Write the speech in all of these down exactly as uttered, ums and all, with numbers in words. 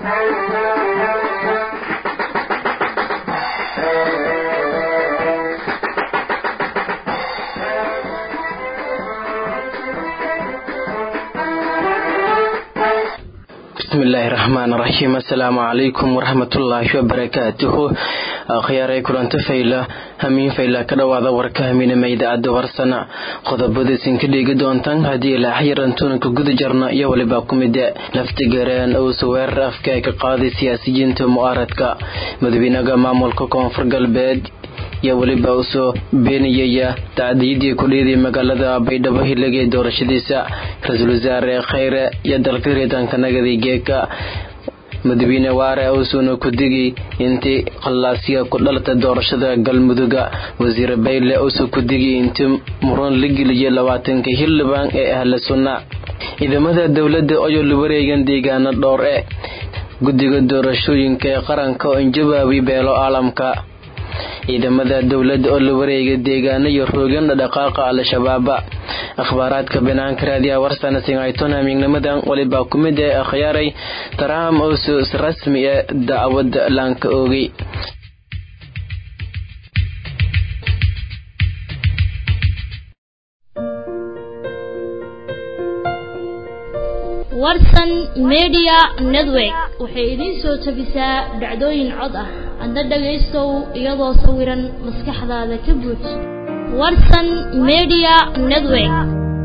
Bismillahirrahmanirrahim. Assalamu alaikum warahmatullahi wabarakatuh. Khiyaaray kulanta fayla hamin fayla ka dhawaada warka hamina idaacada warsana qodobada sinka dhigi doontan hadii la xirantoon ka guda jarna iyo waliba kumida laftigareen oo sawir afka ka qaadi siyaasiyiinta mu'aaradka madaxweynaha maamulka koonfur galbeed iyo waliba usoo beeniyay taadiyadii ku dheeday magaalada Baydhabo xilligii doorashadiisa ra'iisul wasaare Khayre iyo dalka reedanka nagadi geeka madaxweyne waare oo soo ku digay intii qalaasiga ku dhalata doorashada galmudug wasiir Bayle oo soo ku digay intii muran ligiliye labaatanka xildhibaan ee ahla sunna ciidamada dawladda oo la wareegan deegaano dhowr ah guddiga doorashooyinka qaranka oo jawaabi beelo caalamka ciidamada dawladda oo la wareegay deegaano iyo roogan dhaqaaqa al-shabaab akhbaaraadka banaanka raadiya warsana singaytona mignamadan waliba kumida akhyaaray taraam oo si rasmi ah dacwad laanka oogay warsan media network waxay idin soo tabisaa dhacdooyin cod ah anda dhageystow iyadoo sawiran maskaxdaada ka buux warsan media network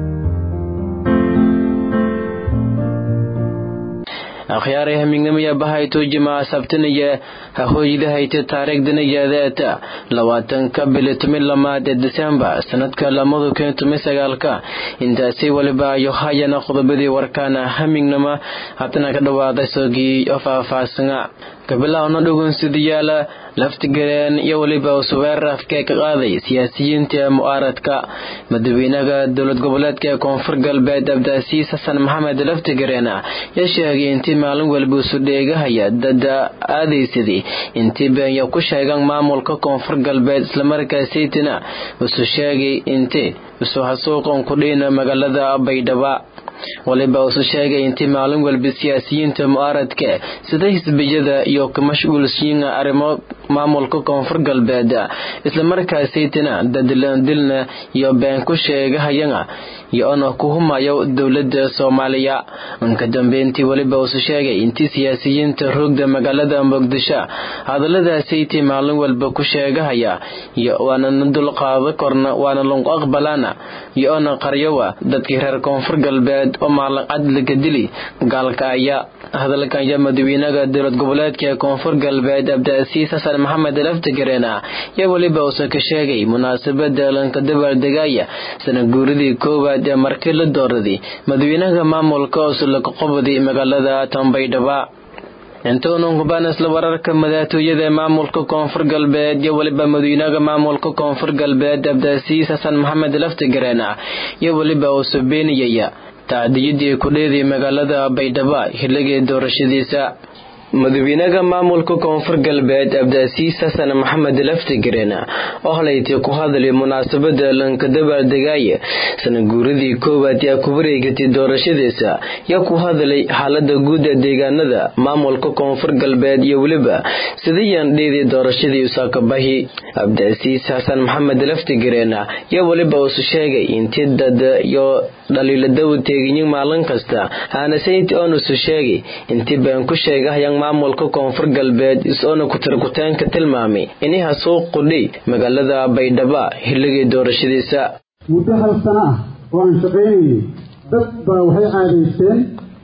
akhyaaray hamingnimaya bahayto jimaa sabtanaya hooyada hayta taariikhdan yaadaata labaatanka bil lamaad ee December sanadka laba kun iyo sagaal intaasi waliba iyo hayana qodobadii warkaana hamingnima hatana ka dhawaada soogi oo faahfaahsana gabalawna dhugun sidiyaala laftigareen iyo waliba suweer afka ka qaaday siyaasiyiinta mu'aaradka madaxweynaha dowlad goboleedka koonfur galbeed Abdaasiis Xasan Maxamed laftigareen ayaa sheegay intii maalin walba soo dheegahaya dada aadaysidii intii been ku sheegan maamulka koonfur galbeed isla markaasina uu sheegay intii soo xasuuqan ku dhina magaalada Baydhabo waliba uu sheegay intii maalin walba siyaasiyiinta mu'aaradka sida xisbiyada iyo ka mashquulsiin arrimo maamulka koonfur galbeed isla markaasina dadlan dilna iyo been ku sheegahayana iyo ana ku humayo dawladda Soomaaliya anka dambeyntii waliba uu sheegay intii siyaasiyiinta roogda magaalada Muqdisho hadaladaasi tii maalin walba ku sheegahaya iyo waana dul qaado korna waana loo aqbalana iyo ana qaryawa dadkii reer koonfur galbeed oo maalin cadliga dili gaalka ayaa hadalkan ya madaxweynaha dowlad goboleedka koonfur galbeed Abdaasiis Xasan Maxamed laftigareen ya waliba uu ka sheegay munaasabada lanka dabaaldegaya sana guuridii koowaad ee markii la dooraday madaxweynaha maamulka oo la qabsaday magaalada Baydhabo intoonu hubanas la wararka madaxtooyada maamulka koonfur galbeed iyo waliba madaxweynaha maamulka koonfur galbeed Abdaasiis Xasan Maxamed laftigareen ya waliba uu soo beeniyay taadiyadii ku dheeday magaalada Baydhabo xilligii doorashadiisa madaxweynaha maamulka koonfur galbeed Abdaasiis Xasan Maxamed laftigareen oo haleeyay ku hadlay munaasabada lanka dabaaldegaya sana guuridii koowaad ee ku wareegtay doorashadiisa ya ku hadlay xaaladda guud ee deegaanada maamulka koonfur galbeed iyo waliba sidii dheeday doorashadii usakabahi Abdaasiis Xasan Maxamed laftigareen ya waliba uu sheegay intii dad iyo dhaliilada uu teegin maalin kasta ana sayid oo uu sheegay intii baan ku sheegay maamulka koonfur galbeed isoo ku tirkutaanka tilmaamay inay suuq qudhi magaalada Baydhabo xilligii doorashadiisa muddo hal sano ah oo aan shaqeynay dad baa waxay caadeysteen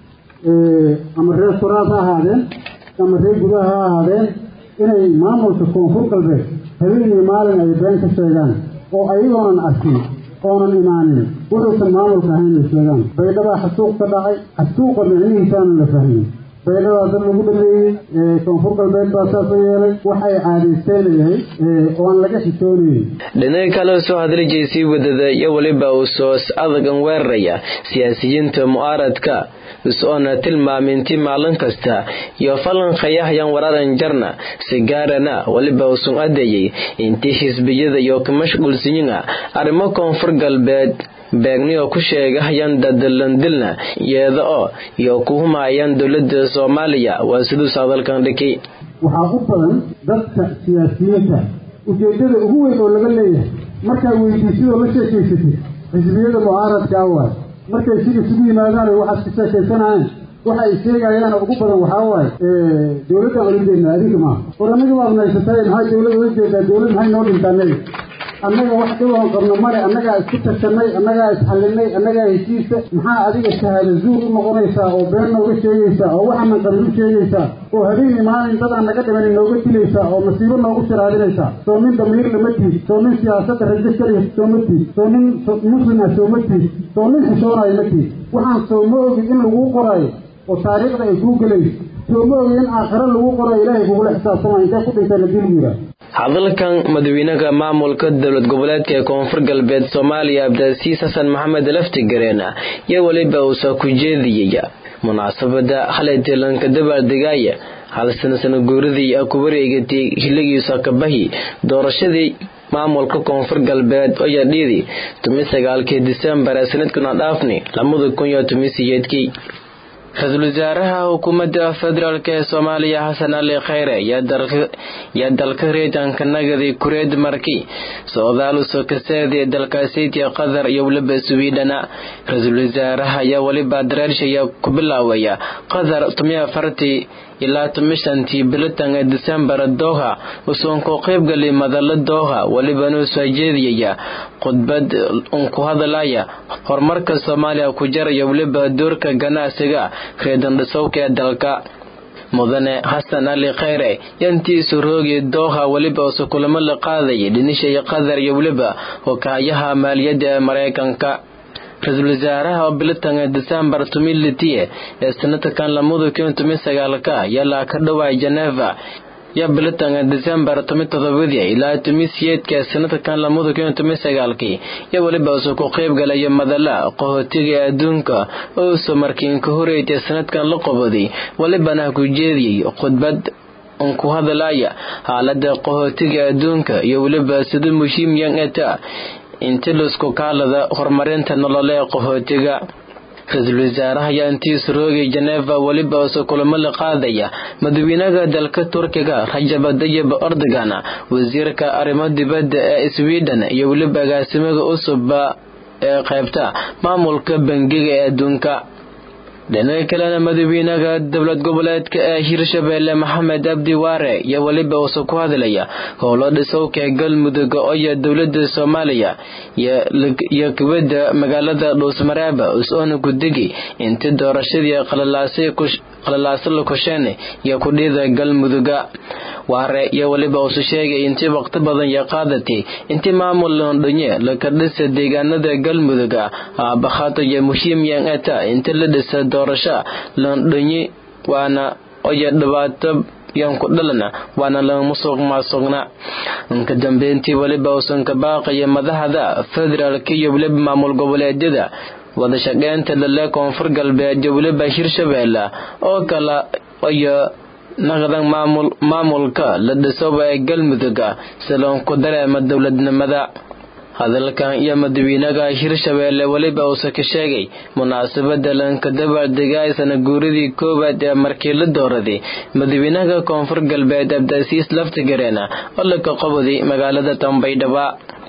ee ama reer furaad ahaadeen ama reer gudaha ahaadeen inay maamulka koonfur galbeed habeenii maalin ay been ka sheegaan oo ayagoonan arkin oonan imaanin wuxuusan maamulka ahayn sheegaan Baydhabo xasuuq ka dhacay xasuuqa micnihiisana la fahmay Baydhabo dad lagu dhameeyay ee koonfur galbeed baa saafayay waxay caadeysanayay ee oo aan laga xitoonay dhanay kale soo hadlay jeesi wadada iyo waliba uu soo adagan weeraraya siyaasiyiinta mu'aaradka isoo tilmaamintii maalin kasta iyo falan khayahyan wararan jarna sigaarana waliba uu soo adeeyay intii xisbiyada iyo ka mashquulsiina arrimo koonfur galbeed beegniyo ku sheegayaan dadalandilna iyada oo iyo ku humayaan dowladda Soomaaliya waa sidoo hadalkan dhikay waxaa u badan dadka siyaasiyiinta ujeedada ugu weyn oo laga leeyahay marka weydiisidoo la sheekaysatay xisbiyada mucaaradka ah markay sida isugu yimaadaan waxa ka sheekaysanayaan waxa ay sheegayaan ugu badan waxa waaye ee dawladda waligeena adiga ma qoranaga waa naysatay maxay dawladda waligeeda dawladda maxay noo dhintaanay annaga wax dhawaan qabno mare annaga isku tashanay annaga is xalinay annaga heshiisa maxaa adiga shahaado zuur u noqonaysa oo been nooga sheegaysa oo waxa man qabin sheegaysa oo habeen maalin dad aan naga dhiman nooga dilaysa oo masiibo noogu shiraadinaysa soo min damiir lama tii soo min siyaasadda rajo kaliya soo ma tii soo min muslima soo ma tii soo min xishoonay ma tii waxaan soo ma ogi in lagu qoray oo taariikhda ay ku galay soo ma ogi in aakhira lagu qoray ilaahay kugu xisaabtamo inta ku dhintay la dilmiira hadalkan madaxweynaha maamulka dowlad goboleedka koonfur galbeed Soomaaliya Abdulcasiis Xasan Maxamed Laftigareena iyo waliba uu soo ku jeediyay munaasabada xalayteelanka dabaaldegaya hal sano sano guuridii ku wareegatay xilligiisa ka bahi doorashadii maamulka koonfur galbeed oo yadhiidi sagaalkii December sanadkan dhaafni labada kun iyo toban iyo sideed Ra'iisul Wasaaraha Xukuumadda Federaalka ee Soomaaliya Xasan Ali Khayre ya dalka reedanka nagadi kureed markii soodaal soo kaseeday dalkaasi Qatar iyo waliba Sweden Ra'iisul Wasaaraha ya waliba dareershaya ku bilaawaya Qatar toban iyo afar ilaa toban iyo shan bilatanka December Doha usoo ku qayb galay madalada Doha waliba noo soo jeediyay khudbad uu ku hadalaya horumarka Soomaaliya ku jarayo waliba doorka ganacsiga reedan dhasowka dalka mudane Xasan Ali Khayre yantii suroogi Doha waliba soo kulamo la qaaday dhinishay Qatar iyo waliba hogaayaha maaliyadda Mareykanka Ra'iisul Wasaaraha bilatanka December toban iyo lix ee sanadkan labada kun iyo toban iyo sagaal yala ka dhawaa Geneva ya bilatanka December toban iyo toddoba ilaa toban iyo sideed ee sanadkan labada kun iyo toban iyo sagaal ya waliba soo ku qayb galay madala qaxootiga adduunka oo soo markiin ka horeeyay sanadkan la qabaday walibana ku jeediyay khudbad on ku hadalaya xaaladda qaxootiga adduunka iyo waliba sida muhiimyan eta inta lasku kaalada horumarinta nololeed qaxootiga Ra'iisul Wasaaraha ayaa intii suroogi Geneva waliba soo kulamo la qaadaya madaxweynaha dalka Turkiga Rajab Tayyip Erdogan wasiirka arrimaha dibadda ee Sweden iyo waliba agaasimaha cusub ee qaybta maamulka bangiga ee adduunka dhinaca kale madaxweynaha dowlad goboleedka ee Hirshabelle Maxamed Abdi Waare iyo waliba soo ku hadalaya howlo dhisowka galmudug oo dowladda Soomaaliya iyo kubada magaalada Dhuusamareeb oo ku digi inta doorashadii qalalaasay ku qalalaasay ku sheene iyo ku dhida galmuduga Waare iyo waliba uu sheegay intii waqti badan ya qaadatay intii maamul Londonye la ka dhisay deegaanada galmuduga abaxato iyo muhiim yan ata inta la dhisay doorasho Londonye waana oo dhawaato yan ku dhalana waana la musuq maasuqna inka dambeyntii waliba uu ka baaqay madaxda federaalka iyo waliba maamul goboleedyada wada shaqeynta la koonfur galbeed iyo waliba Hirshabelle oo kala oo naqdan maamul maamulka la dhisay galmuduga salon ku dareema dawladnimada hadalkan iyo madaxweynaha Hirshabelle waliba uu ka sheegay munaasabada lanka dabaaldegay sana guuridii koobaad ee markii la dooraday madaxweynaha koonfur galbeed Abdulcasiis Laftigareena oo la qabaday magaalada Tambaydhaba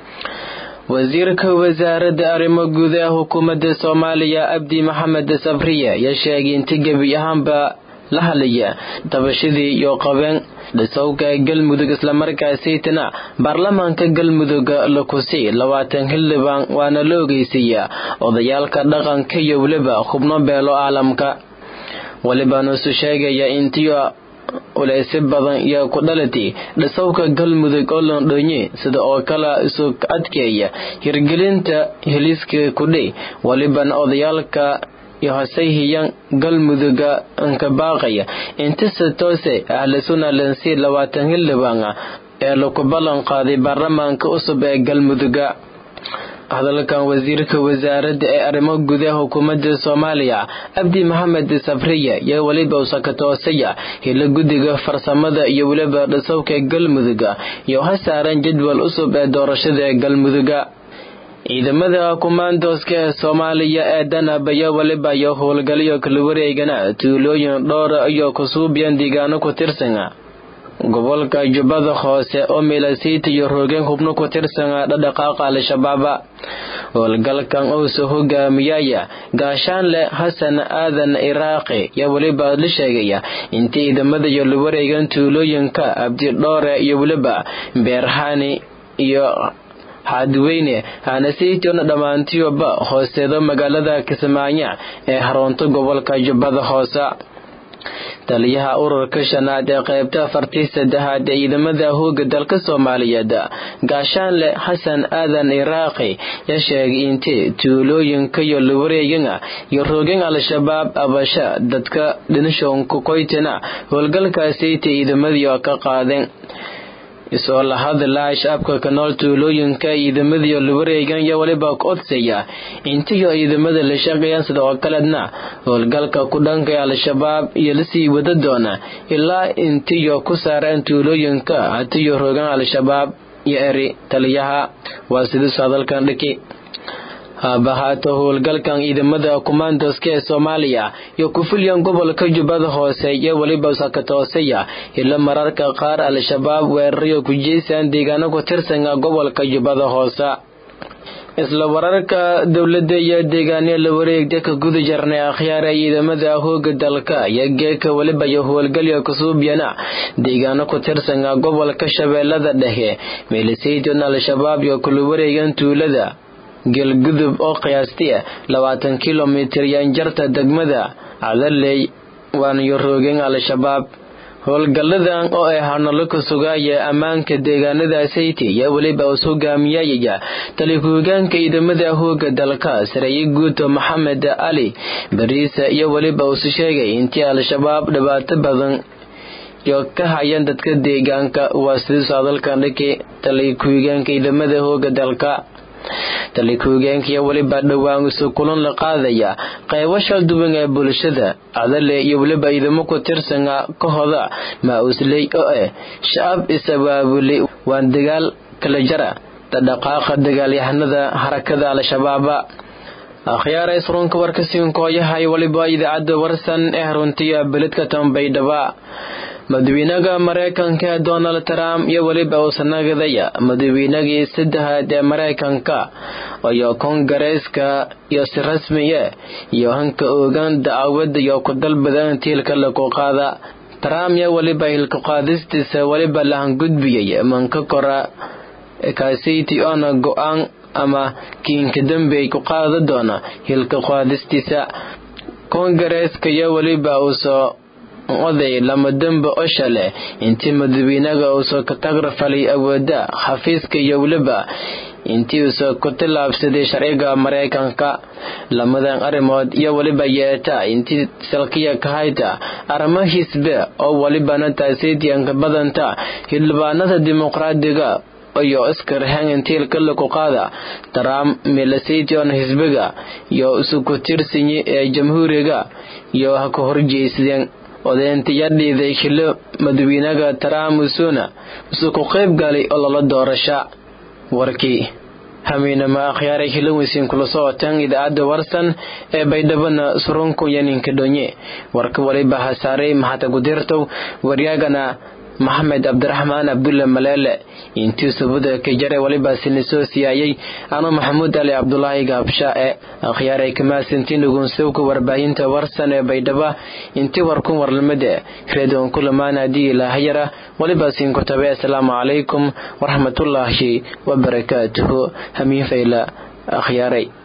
wasiirka wasaaradda arrimaha gudaha xukuumadda Soomaaliya Abdi Maxamed Sabriye ya sheegay intii gabi ahaanba la halaya tabashadii iyo qabeen dhisowga galmudug isla markaas aytana baarlamaanka galmudug la kusii labaatan xildhibaan waana la ogeysiya odayaalka dhaqanka iyo waliba xubno beelo caalamka waliba noo sheegaya intii ulaysi badan iyo ku dhalatay dhisowga galmudug oo Londonye sida oo kala isu adkeeya hirgelinta heliska ku dhig waliba odayaalka يحسيه galmuduga anka baaqaya inta toose ahla sunna lansi labaatan xildhibaan ee lagu balan qaaday baarlamaanka cusub ee galmuduga hadalkan wasiirka wasaaradda ee arrimaha gudaha xukuumadda Soomaaliya Abdi Maxamed Sabriye iyo waliba usakatoosaya hila gudiga farsamada iyo waliba dhisowka galmuduga iyo hasaaran jadwal cusub ee doorashada galmuduga ciidamada kumaandooska ee Soomaaliya ee danab ayaa waliba iyo howlgalyo kala wareegana tuulooyin dhowr iyo kusuubyan deegaano ku tirsan gobolka Jubbada Hoose oo Milasiti iyo Rogen hubno ku tirsan dhaqdhaqaaqa al-shabaab howlgalkan oo soo hogaamiyay gaashaanle Xasan Aadan Iraaqi ya waliba la sheegaya in ciidamada iyo la wareegan tuulooyinka Abdi Dhoore iyo waliba Beerhani iyo Hadweyne ana siitona dhamaantiyoba hoosteeda magaalada Kismaayo ee xarunta gobolka Jubbada Hoose taliyaha ururka shanaad ee qaybta afartii saddexaad ee ciidamada hooga dalka Soomaaliyeed gaashaanle Xasan Aadan Iraaqi ya sheegay in tuulooyinka iyo la wareegana iyo Rogen al-shabaab abasha dadka dhinshoon ku qoytana howlgalkaasi ciidamada ka qaadeen isoo la hadlaa shacabka ka nool tuulooyinka ciidamada iyo la wareegan iyo waliba codsaya intii ciidamada la shaqeeyaan sidoo kaleedna howlgalka ku dhanka al-shabaab iyo la sii wada doona ilaa intii ku saaraan tuulooyinka hatiyo Rogen al-shabaab iyo eri taliyaha waa sidoo sadalkan dhiki habahato howlgalkan ciidamada kumaandooska ee Soomaaliya iyo ku fuliyaan gobolka Jubbada Hoose iyo waliba sakatoosaya ila mararka qaar al-shabaab weeraryo ku jeesaan deegaano ku tirsan gobolka Jubbada Hoose isla wararka dawladda iyo deegaanada la wareegay ka guda jarnay akhyaar ciidamada hooga dalka iyo geeka waliba iyo howlgalyo ku suubiyana deegaano ku tirsan gobolka Shabeellada Dhexe Milasiti al-shabaab iyo ku wareegan tuulada galgudub oo qiyaastii labaatan kiiloomitir yaan jarta degmada Cadaley waan iyo Rogen al-shabaab howlgaladan oo ay hanalo ku sugaya amaanka deegaanada Sayti iyo waliba uu hogaamiyay talikuugaanka ciidamada hooga dalka Sareeye Guuto Maxamed Ali Bariisa iyo waliba uu sheegay intii al-shabaab dhibaato badan iyo ka hayaan dadka deegaanka waa sidoo sadalkan dhiki talikuugaanka ciidamada hooga dalka talikuugaanka waliba dhawaan soo kulan la qaadaya qaybo shal duwan ee bulshada Cadaley iyo waliba ciidamo ku tirsan kooxda ma usley oo ah shacab isabaabuli waan dagaal kala jara dhaqaaqa dagaalyahanada harakada al-shabaab akhyaar ay surunka warkasiin kooyahay waliba idaacada warsan ee runtiya beledka Tanbaydhaba madaxweynaha Mareykanka Donald Trump iyo waliba uu sanagadaya madaxweynagii saddexaad ee Mareykanka oo Kongareeska iyo si rasmi ah iyo hanka ogaan dacwad iyo ku dalbadaan tiilka la ku qaada Trump iyo waliba hilka qaadistiisa waliba la gudbiyay manka kora kaasiti ona go'aan ama kiinka dambe ku qaada doona hilka qaadistiisa Kongareeska iyo waliba uu soo oday lama dambe oo shale intii madaxweynaha uu soo ka tagrafalay awooda xafiiska iyo waliba intii uu soo ku tilaabsaday sharciga Mareykanka lamadan arrimood iyo waliba yeeta intii salkiya ka hayta arrimaha xisbi oo waliba taasidiyan ka badanta xildhibaanada dimuqraadiga iyo askar hangantil kala ku qaada Trump Milasiti oo xisbiga iyo isugu tirsan ee jamhuuriga iyo ha ka horjeesteen odaantiyadii xillo madaxweynaha Trump usuna soo ku qayb galay oo la doorasho warkii hamina ma akhyaaray xilowisiin kula sootan idaacada warsan ee Baydhabo surunku yaninka dhonye warka waliba hasaaray maxata gudirto wariyagana Maxamed Abdurrahman Abdullah Malale intii sabada ka jaray waliba siniso siyaayay ana Maxamuud Ali Abdullahi Gaabsha ee akhyaaray kama sintiin ugu soo ku warbaahinta warsan ee Baydhabo intii warku warlamada reedoon kulamaana dii ilaahayra waliba siin ku tabay assalaamu alaykum wa rahmatullahi wa barakaatuh hamiin fayla akhyaaray